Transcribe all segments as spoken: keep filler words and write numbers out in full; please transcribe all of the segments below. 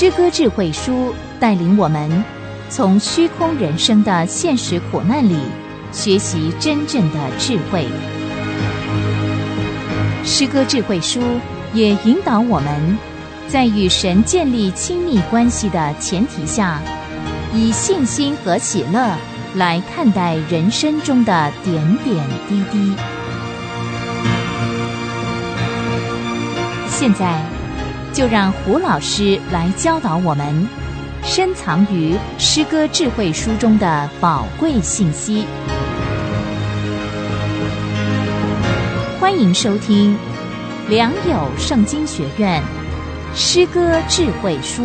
诗歌智慧书带领我们从虚空人生的现实苦难里学习真正的智慧。诗歌智慧书也引导我们在与神建立亲密关系的前提下，以信心和喜乐来看待人生中的点点滴滴。现在就让胡老师来教导我们深藏于诗歌智慧书中的宝贵信息。欢迎收听良友圣经学院诗歌智慧书。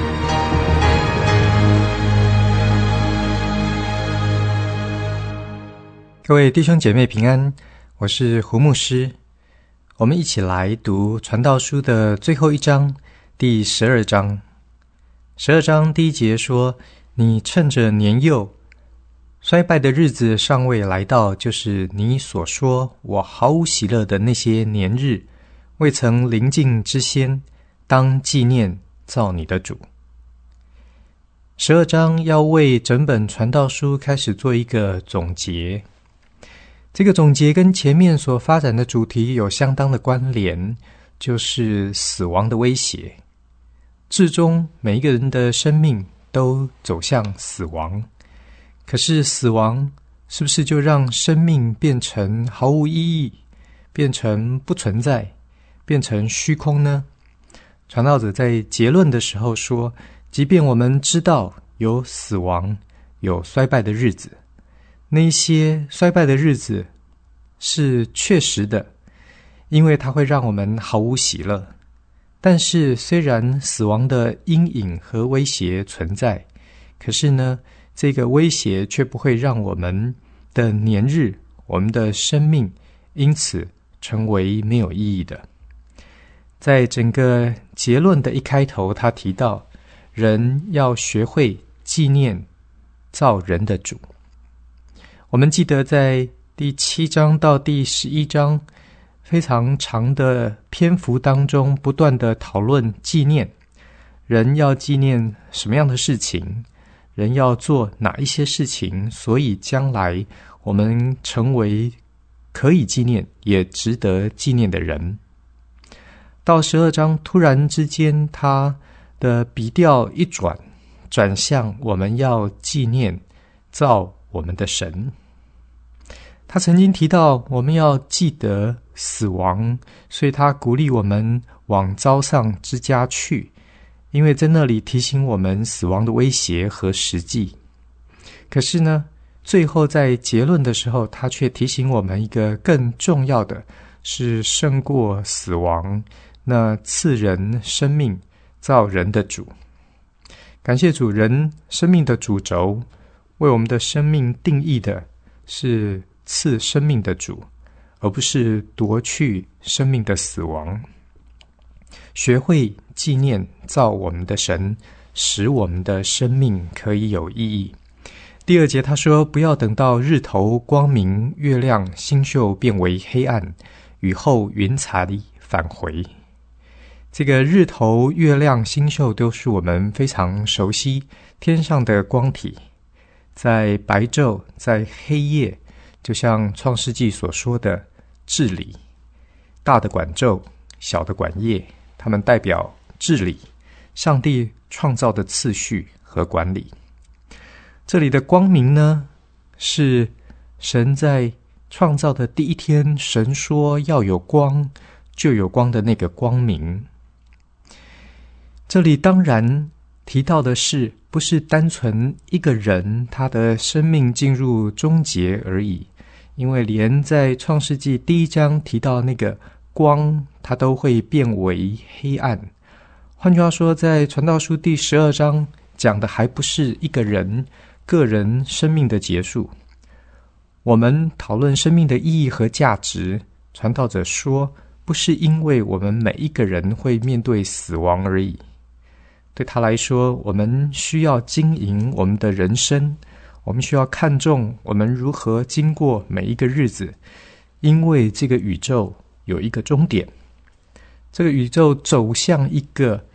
各位弟兄姐妹平安，我是胡牧师。我们一起来读传道书的最后一章，第十二章。十二章第一节说，你趁着年幼，衰败的日子尚未来到，就是你所说我毫无喜乐的那些年日未曾临近之先，当纪念造你的主。十二章要为整本传道书开始做一个总结，这个总结跟前面所发展的主题有相当的关联，就是死亡的威胁。至终每一个人的生命都走向死亡，可是死亡是不是就让生命变成毫无意义，变成不存在，变成虚空呢？传道者在结论的时候说，即便我们知道有死亡，有衰败的日子，那一些衰败的日子是确实的，因为它会让我们毫无喜乐。但是虽然死亡的阴影和威胁存在，可是呢，这个威胁却不会让我们的年日，我们的生命因此成为没有意义的。在整个结论的一开头，他提到人要学会纪念造人的主。我们记得在第七章到第十一章非常长的篇幅当中，不断的讨论纪念，人要纪念什么样的事情，人要做哪一些事情，所以将来我们成为可以纪念也值得纪念的人。到十二章突然之间，他的笔调一转，转向我们要纪念造我们的神。他曾经提到我们要记得死亡，所以他鼓励我们往遭丧之家去，因为在那里提醒我们死亡的威胁和实际。可是呢，最后在结论的时候，他却提醒我们一个更重要的，是胜过死亡，那赐人生命造人的主。感谢主，人生命的主轴为我们的生命定义的是赐生命的主，而不是夺去生命的死亡。学会纪念造我们的神，使我们的生命可以有意义。第二节他说，不要等到日头光明，月亮星宿变为黑暗，雨后云彩返回。这个日头、月亮、星宿都是我们非常熟悉天上的光体，在白昼，在黑夜，就像创世纪所说的治理，大的管昼，小的管夜，它们代表治理，上帝创造的次序和管理。这里的光明呢，是神在创造的第一天，神说要有光，就有光的那个光明。这里当然提到的是，不是单纯一个人他的生命进入终结而已，因为连在创世纪第一章提到那个光，它都会变为黑暗。换句话说，在传道书第十二章讲的还不是一个人个人生命的结束。我们讨论生命的意义和价值，传道者说，不是因为我们每一个人会面对死亡而已。对他来说，我们需要经营我们的人生，我们需要看重我们如何经过每一个日子，因为这个宇宙有一个终点，这个宇宙走向一个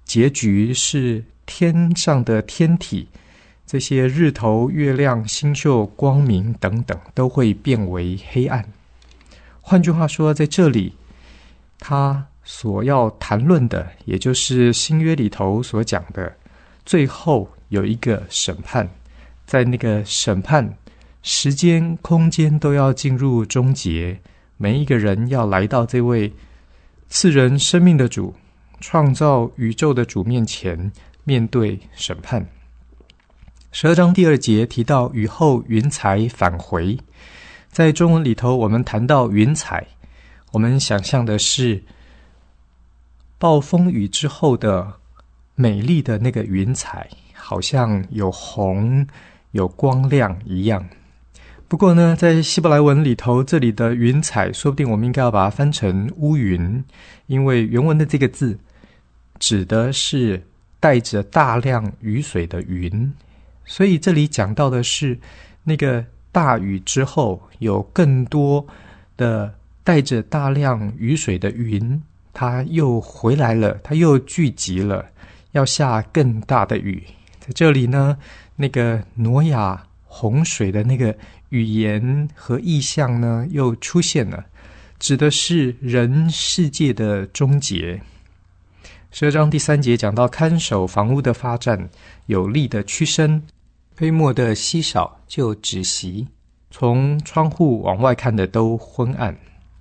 结局是天上的天体，这些日头、月亮、星宿、光明等等都会变为黑暗。换句话说，在这里他所要谈论的，也就是新约里头所讲的，最后有一个审判，在那个审判，时间、空间都要进入终结，每一个人要来到这位赐人生命的主、创造宇宙的主面前，面对审判。十二章第二节提到雨后云彩返回，在中文里头，我们谈到云彩，我们想象的是暴风雨之后的美丽的那个云彩，好像有红有光亮一样。不过呢，在希伯来文里头，这里的云彩说不定我们应该要把它翻成乌云，因为原文的这个字指的是带着大量雨水的云，所以这里讲到的是那个大雨之后有更多的带着大量雨水的云，它又回来了，它又聚集了，要下更大的雨。在这里呢，那个挪亚洪水的那个语言和意象呢又出现了，指的是人世界的终结。十二章第三节讲到看守房屋的发展，有力的屈伸，推磨的稀少就止息，从窗户往外看的都昏暗。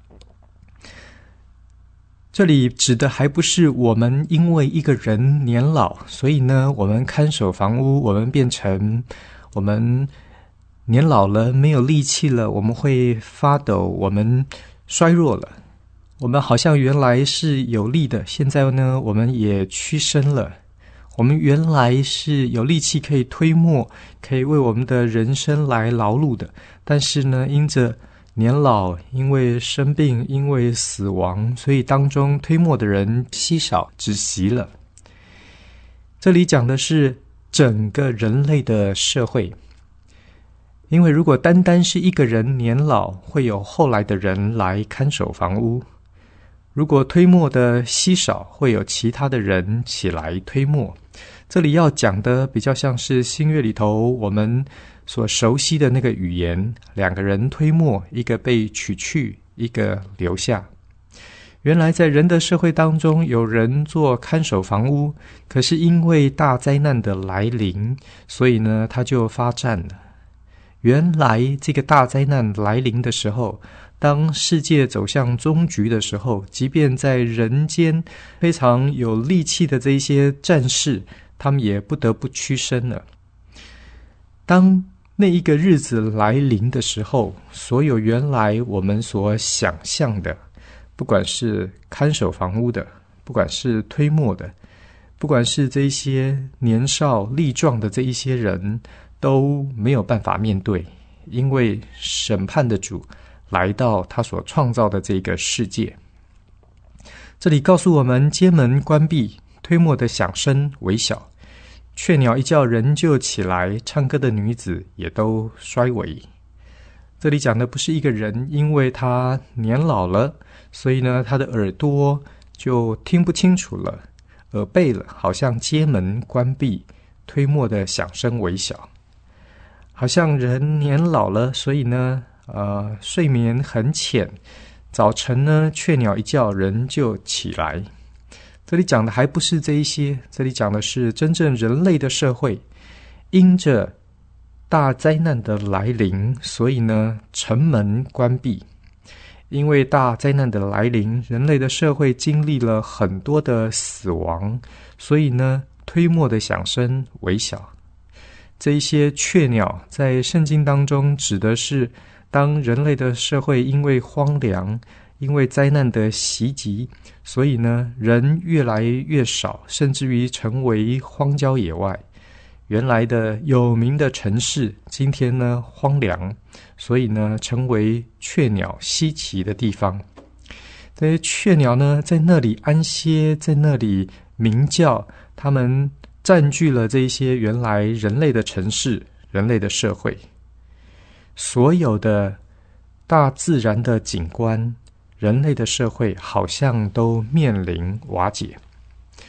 这里指的还不是我们因为一个人年老，所以呢我们看守房屋，我们变成我们年老了，没有力气了，我们会发抖，我们衰弱了，我们好像原来是有力的，现在呢我们也屈伸了。我们原来是有力气可以推磨，可以为我们的人生来劳碌的，但是呢因着年老，因为生病，因为死亡，所以当中推磨的人稀少止息了。这里讲的是整个人类的社会，因为如果单单是一个人年老，会有后来的人来看守房屋，如果推磨的稀少，会有其他的人起来推磨。这里要讲的比较像是新约里头我们所熟悉的那个语言，两个人推磨，一个被取去，一个留下。原来在人的社会当中，有人做看守房屋，可是因为大灾难的来临，所以呢他就发战了。原来这个大灾难来临的时候，当世界走向终局的时候，即便在人间非常有力气的这一些战士，他们也不得不屈身了。当那一个日子来临的时候，所有原来我们所想象的，不管是看守房屋的，不管是推磨的，不管是这一些年少力壮的这一些人，都没有办法面对，因为审判的主来到他所创造的这个世界。这里告诉我们，街门关闭，推磨的响声微小，雀鸟一叫人就起来，唱歌的女子也都衰微。这里讲的不是一个人因为他年老了，所以呢他的耳朵就听不清楚了，耳背了，好像街门关闭，推磨的响声微小。好像人年老了，所以呢呃，睡眠很浅，早晨呢雀鸟一叫人就起来。这里讲的还不是这一些，这里讲的是真正人类的社会，因着大灾难的来临，所以呢城门关闭。因为大灾难的来临，人类的社会经历了很多的死亡，所以呢推磨的响声微小。这一些雀鸟在圣经当中指的是当人类的社会因为荒凉，因为灾难的袭击，所以呢人越来越少，甚至于成为荒郊野外。原来的有名的城市，今天呢荒凉，所以呢成为雀鸟稀奇的地方。这些雀鸟呢在那里安歇，在那里鸣叫，它们占据了这些原来人类的城市，人类的社会。所有的大自然的景观，人类的社会好像都面临瓦解。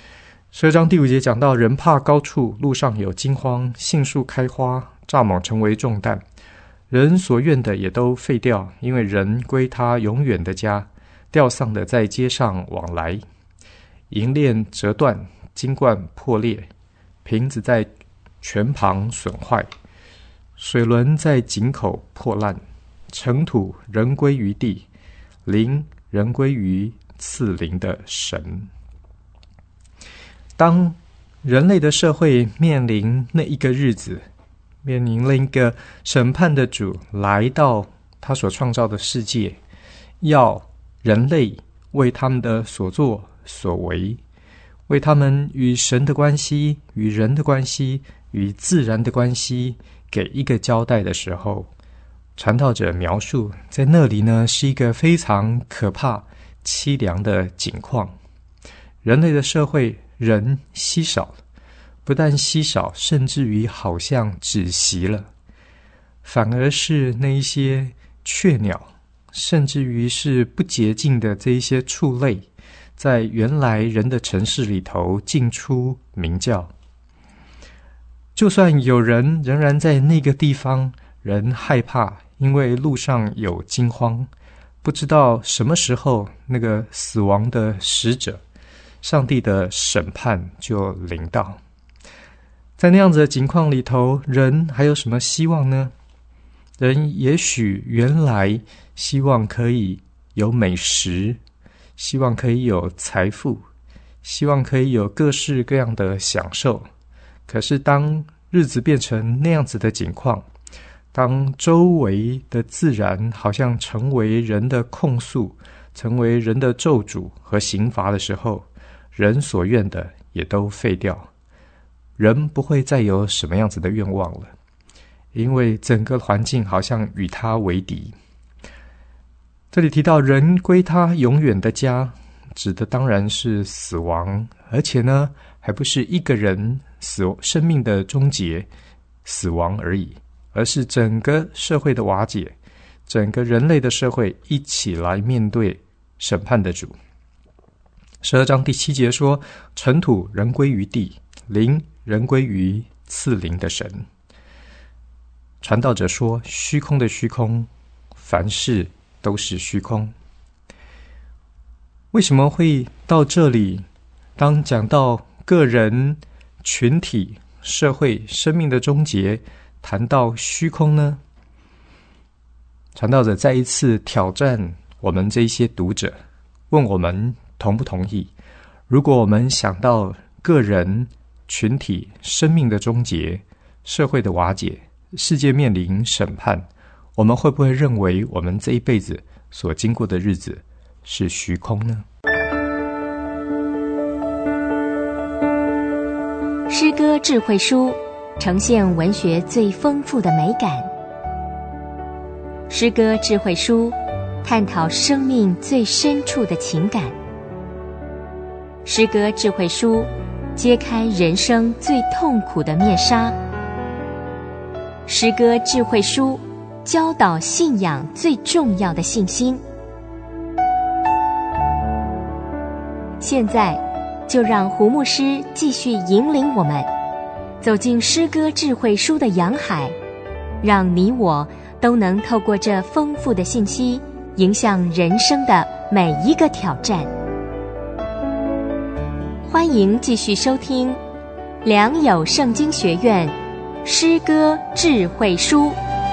十二章第五节讲到，人怕高处，路上有惊慌，杏树开花，蚱蜢成为重担，人所愿的也都废掉，因为人归他永远的家。吊丧的在街上往来，银链折断，金冠破裂，瓶子在泉旁损坏，水轮在井口破烂，尘土人归于地，灵人归于赐灵的神。当人类的社会面临那一个日子，面临了一个审判的主来到他所创造的世界，要人类为他们的所作所为，为他们与神的关系、与人的关系、与自然的关系给一个交代的时候，传道者描述在那里呢，是一个非常可怕凄凉的景况。人类的社会人稀少，不但稀少，甚至于好像止息了，反而是那一些雀鸟，甚至于是不洁净的这一些畜类，在原来人的城市里头进出鸣叫。就算有人仍然在那个地方，人害怕，因为路上有惊慌，不知道什么时候那个死亡的使者，上帝的审判就临到。在那样子的情况里头，人还有什么希望呢？人也许原来希望可以有美食，希望可以有财富，希望可以有各式各样的享受。可是当日子变成那样子的景况，当周围的自然好像成为人的控诉，成为人的咒诅和刑罚的时候，人所愿的也都废掉，人不会再有什么样子的愿望了，因为整个环境好像与他为敌。这里提到人归他永远的家，指的当然是死亡，而且呢，还不是一个人死生命的终结死亡而已，而是整个社会的瓦解，整个人类的社会一起来面对审判的主。十二章第七节说，尘土人归于地，灵人归于赐灵的神。传道者说，虚空的虚空，凡事都是虚空。为什么会到这里，当讲到个人、群体、社会、生命的终结，谈到虚空呢？传道者再一次挑战我们这一些读者，问我们同不同意？如果我们想到个人、群体、生命的终结、社会的瓦解、世界面临审判，我们会不会认为我们这一辈子所经过的日子是虚空呢？ 诗歌智慧书呈现文学最丰富的美感。诗歌智慧书探讨生命最深处的情感。诗歌智慧书揭开人生最痛苦的面纱。诗歌智慧书教导信仰最重要的信心。现在就让胡牧师继续引领我们走进诗歌智慧书的洋海，让你我都能透过这丰富的信息，迎向人生的每一个挑战。欢迎继续收听良友圣经学院诗歌智慧书。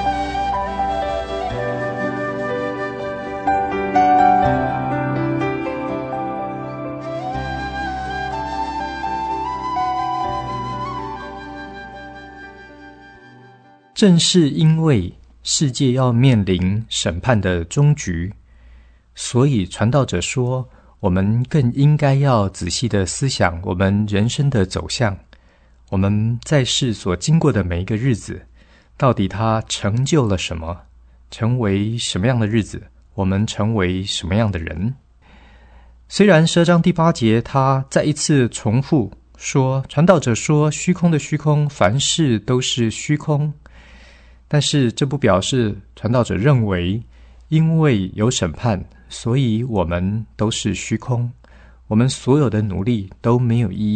正是因为世界要面临审判的终局，所以传道者说，我们更应该要仔细的思想我们人生的走向，我们在世所经过的每一个日子，到底它成就了什么，成为什么样的日子，我们成为什么样的人。虽然十二章第八节他再一次重复说，传道者说，虚空的虚空，凡事都是虚空，但是这不表示传道者认为因为有审判，所以我们都是虚空，我们所有的努力都没有意义，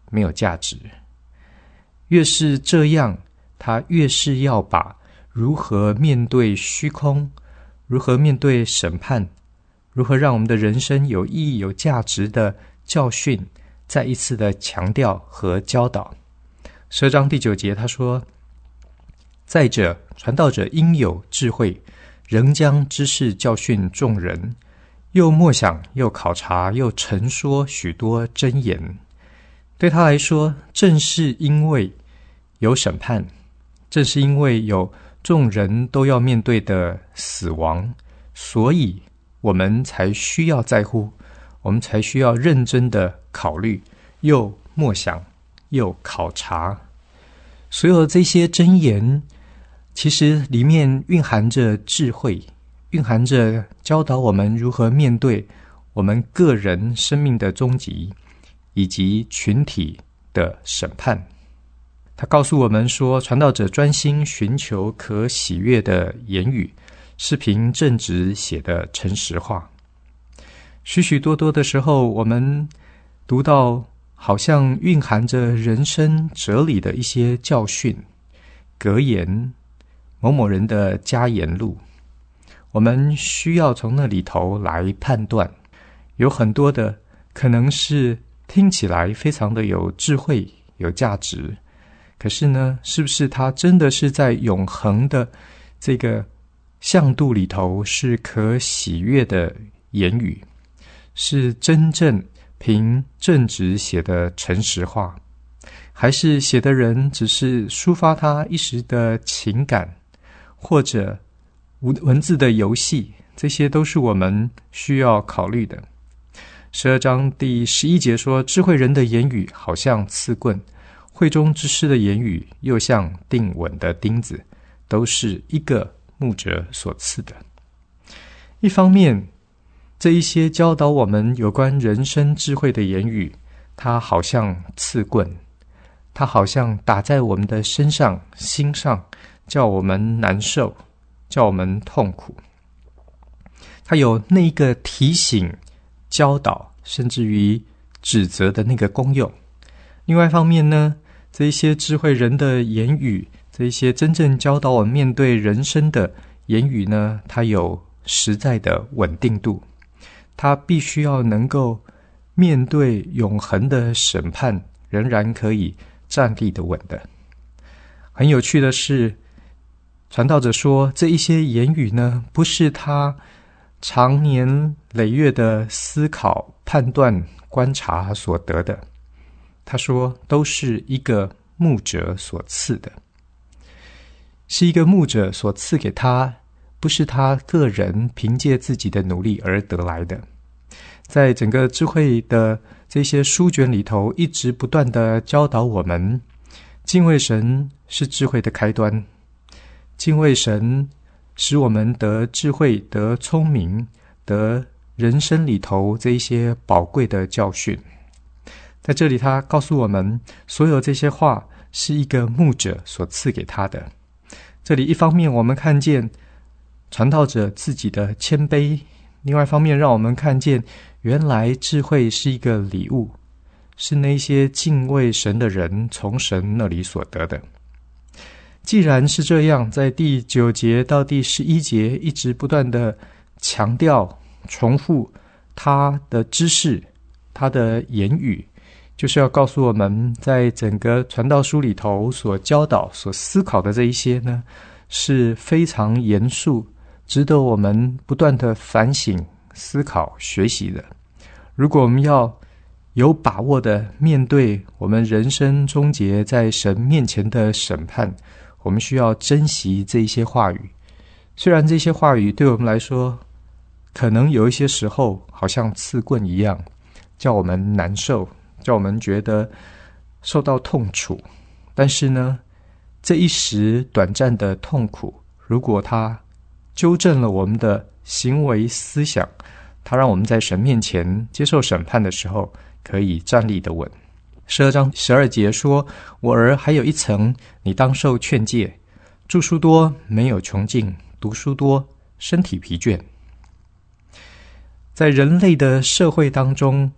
没有价值。越是这样，他越是要把如何面对虚空，如何面对审判，如何让我们的人生有意义有价值的教训再一次的强调和教导。十二章第九节他说，再者，传道者应有智慧，仍将知识教训众人，又默想又考察又陈说许多真言。对他来说，正是因为有审判，正是因为有众人都要面对的死亡，所以我们才需要在乎，我们才需要认真的考虑，又默想又考察。所有这些真言其实里面蕴含着智慧，蕴含着教导我们如何面对我们个人生命的终极，以及群体的审判。他告诉我们说，传道者专心寻求可喜悦的言语，是凭正直写的诚实话。许许多多的时候，我们读到好像蕴含着人生哲理的一些教训、格言、某某人的佳言录，我们需要从那里头来判断。有很多的可能是听起来非常的有智慧、有价值，可是呢，是不是它真的是在永恒的这个向度里头是可喜悦的言语，是真正凭正直写的诚实话，还是写的人只是抒发他一时的情感，或者文字的游戏？这些都是我们需要考虑的。十二章第十一节说，智慧人的言语好像刺棍，会中之师的言语又像定稳的钉子，都是一个牧者所赐的。一方面，这一些教导我们有关人生智慧的言语，它好像刺棍，它好像打在我们的身上、心上，叫我们难受，叫我们痛苦。它有那一个提醒、教导，甚至于指责的那个功用。另外一方面呢，这一些智慧人的言语，这一些真正教导我们面对人生的言语呢，它有实在的稳定度，它必须要能够面对永恒的审判，仍然可以站立得稳的。很有趣的是，传道者说，这一些言语呢，不是他常年累月的思考、判断、观察所得的。他说，都是一个牧者所赐的，是一个牧者所赐给他，不是他个人凭借自己的努力而得来的。在整个智慧的这些书卷里头，一直不断的教导我们，敬畏神是智慧的开端，敬畏神使我们得智慧、得聪明、得人生里头这一些宝贵的教训。在这里他告诉我们，所有这些话是一个牧者所赐给他的。这里一方面我们看见传道者自己的谦卑，另外一方面让我们看见原来智慧是一个礼物，是那些敬畏神的人从神那里所得的。既然是这样，在第九节到第十一节一直不断的强调重复他的知识，他的言语，就是要告诉我们，在整个传道书里头所教导、所思考的这一些呢，是非常严肃，值得我们不断的反省、思考、学习的。如果我们要有把握的面对我们人生终结在神面前的审判，我们需要珍惜这一些话语。虽然这些话语对我们来说，可能有一些时候好像刺棍一样，叫我们难受，叫我们觉得受到痛楚，但是呢，这一时短暂的痛苦，如果它纠正了我们的行为思想，它让我们在神面前接受审判的时候可以站立得稳。十二章十二节说，我儿还有一层，你当受劝诫，著书多没有穷尽，读书多身体疲倦。在人类的社会当中，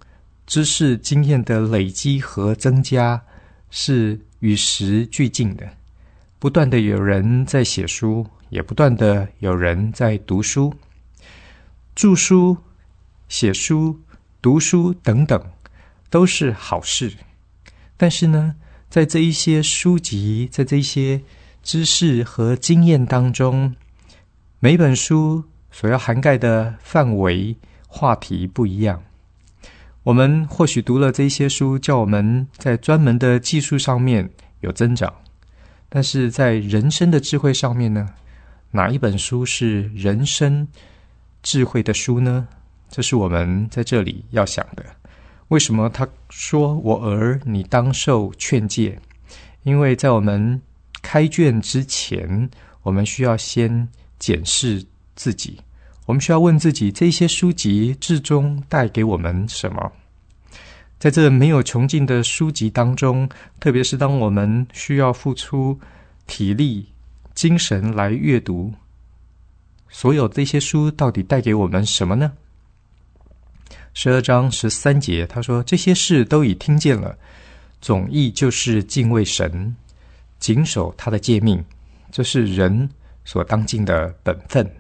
知识经验的累积和增加是与时俱进的，不断的有人在写书，也不断的有人在读书。著书、写书、读书等等都是好事，但是呢，在这一些书籍，在这一些知识和经验当中，每本书所要涵盖的范围、话题不一样。我们或许读了这些书，叫我们在专门的技术上面有增长，但是在人生的智慧上面呢，哪一本书是人生智慧的书呢？这是我们在这里要想的。为什么他说我儿你当受劝诫？因为在我们开卷之前，我们需要先检视自己，我们需要问自己，这些书籍至终带给我们什么？在这没有穷尽的书籍当中，特别是当我们需要付出体力、精神来阅读，所有这些书到底带给我们什么呢？十二章十三节，他说：这些事都已听见了，总意就是敬畏神，谨守他的诫命，这是人所当尽的本分。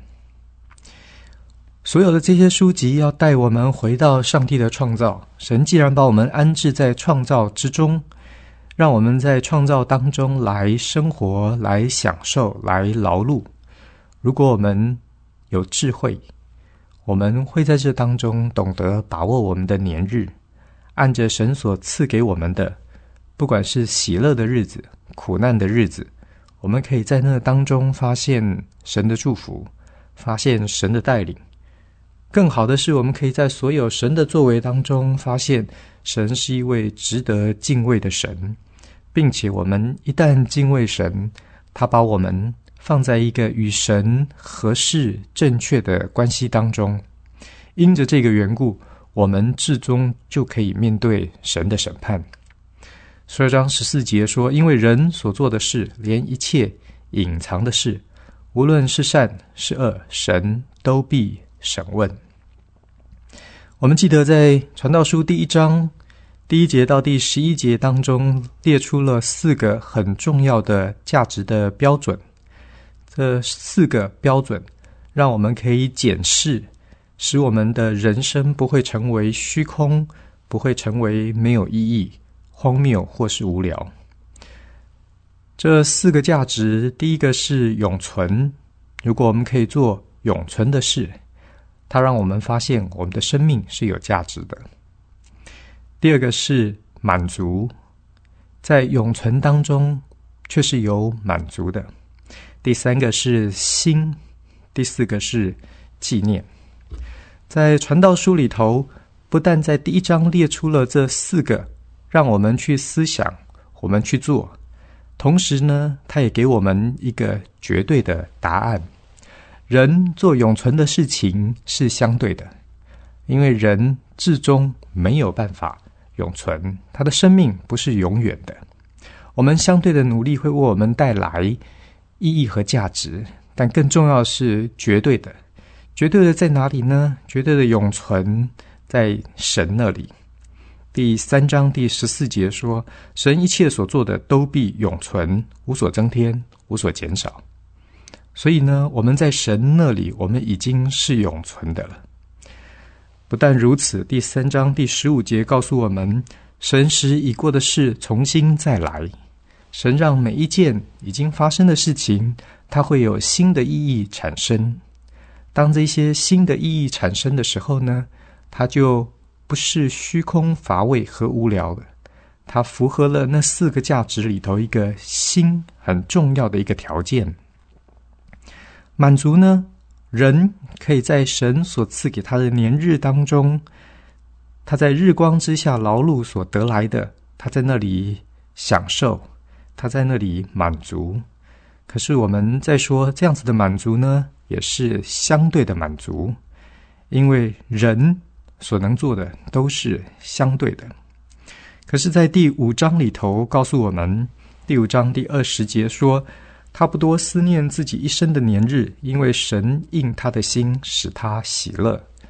所有的这些书籍要带我们回到上帝的创造。神既然把我们安置在创造之中，让我们在创造当中来生活、来享受、来劳碌。如果我们有智慧，我们会在这当中懂得把握我们的年日，按着神所赐给我们的，不管是喜乐的日子、苦难的日子，我们可以在那当中发现神的祝福，发现神的带领。更好的是，我们可以在所有神的作为当中发现神是一位值得敬畏的神，并且我们一旦敬畏神，他把我们放在一个与神合适正确的关系当中，因着这个缘故，我们至终就可以面对神的审判。十二章十四节说，因为人所做的事，连一切隐藏的事，无论是善是恶，神都必审问。我们记得在传道书第一章第一节到第十一节当中，列出了四个很重要的价值的标准。这四个标准让我们可以检视，使我们的人生不会成为虚空，不会成为没有意义、荒谬或是无聊。这四个价值，第一个是永存。如果我们可以做永存的事，它让我们发现我们的生命是有价值的。第二个是满足，在永存当中却是有满足的。第三个是心，第四个是纪念。在传道书里头，不但在第一章列出了这四个，让我们去思想，我们去做，同时呢，他也给我们一个绝对的答案。人做永存的事情是相对的，因为人至终没有办法永存，他的生命不是永远的。我们相对的努力会为我们带来意义和价值，但更重要是绝对的。绝对的在哪里呢？绝对的永存在神那里。第三章第十四节说，神一切所做的都必永存，无所增添，无所减少。所以呢，我们在神那里，我们已经是永存的了。不但如此，第三章第十五节告诉我们，神使已过的事重新再来。神让每一件已经发生的事情，它会有新的意义产生。当这些新的意义产生的时候呢，它就不是虚空乏味和无聊的，它符合了那四个价值里头一个新很重要的一个条件。满足呢，人可以在神所赐给他的年日当中，他在日光之下劳碌所得来的，他在那里享受，他在那里满足。可是我们在说这样子的满足呢，也是相对的满足，因为人所能做的都是相对的。可是在第五章里头告诉我们，第五章第二十节说，他不多思念自己一生的年日，因为神应他的心，使他喜乐。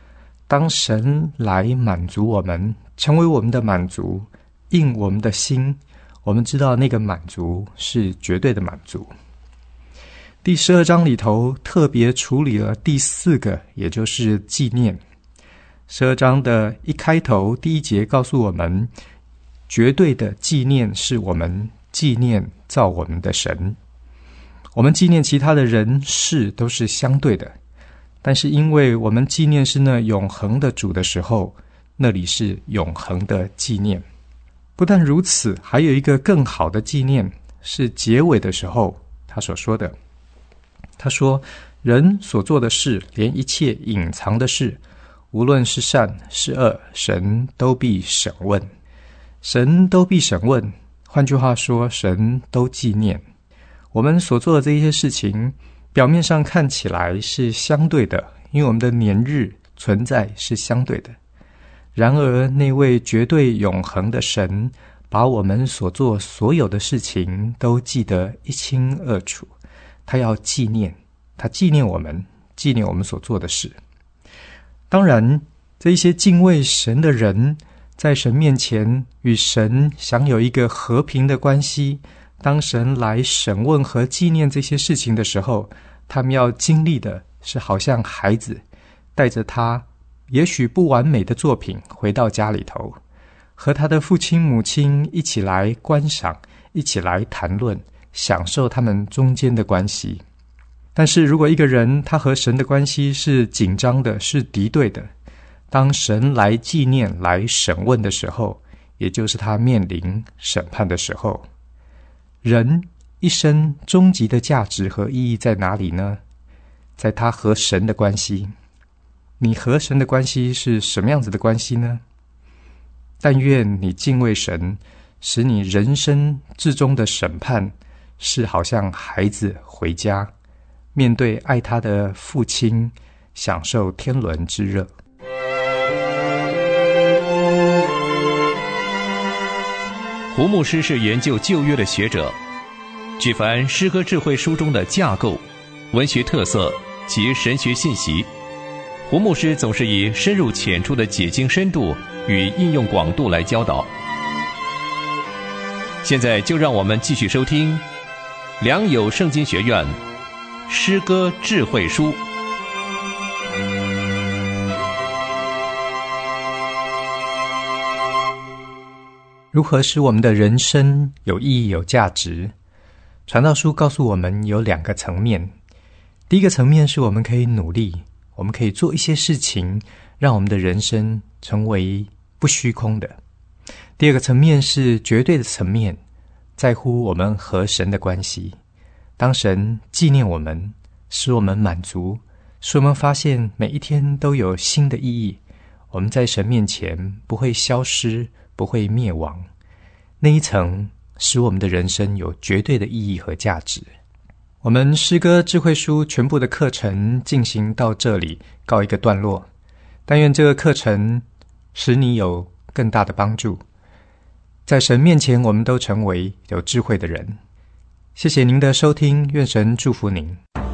当神来满足我们，成为我们的满足，应我们的心，我们知道那个满足是绝对的满足。第十二章里头特别处理了第四个，也就是纪念。十二章的一开头第一节告诉我们，绝对的纪念是我们纪念造我们的神。我们纪念其他的人事都是相对的，但是因为我们纪念是那永恒的主的时候，那里是永恒的纪念。不但如此，还有一个更好的纪念，是结尾的时候他所说的。他说，人所做的事，连一切隐藏的事，无论是善是恶，神都必审问。神都必审问，换句话说，神都纪念。我们所做的这些事情，表面上看起来是相对的，因为我们的年日存在是相对的。然而那位绝对永恒的神，把我们所做所有的事情都记得一清二楚。他要纪念，他纪念我们，纪念我们所做的事。当然，这一些敬畏神的人，在神面前与神享有一个和平的关系。当神来审问和纪念这些事情的时候，他们要经历的是好像孩子带着他也许不完美的作品回到家里头，和他的父亲母亲一起来观赏，一起来谈论，享受他们中间的关系。但是如果一个人他和神的关系是紧张的，是敌对的，当神来纪念来审问的时候，也就是他面临审判的时候，人一生终极的价值和意义在哪里呢？在他和神的关系。你和神的关系是什么样子的关系呢？但愿你敬畏神，使你人生至终的审判是好像孩子回家，面对爱他的父亲，享受天伦之乐。 胡牧师是研究旧约的学者，举凡诗歌智慧书中的架构、文学特色及神学信息，胡牧师总是以深入浅出的解经深度与应用广度来教导。现在就让我们继续收听良友圣经学院诗歌智慧书。 如何使我们的人生有意义有价值？传道书告诉我们有两个层面。第一个层面是我们可以努力，我们可以做一些事情，让我们的人生成为不虚空的。第二个层面是绝对的层面，在乎我们和神的关系。当神纪念我们，使我们满足，使我们发现每一天都有新的意义，我们在神面前不会消失，不会灭亡。那一层使我们的人生有绝对的意义和价值。我们诗歌智慧书全部的课程进行到这里告一个段落，但愿这个课程使你有更大的帮助，在神面前我们都成为有智慧的人。谢谢您的收听，愿神祝福您。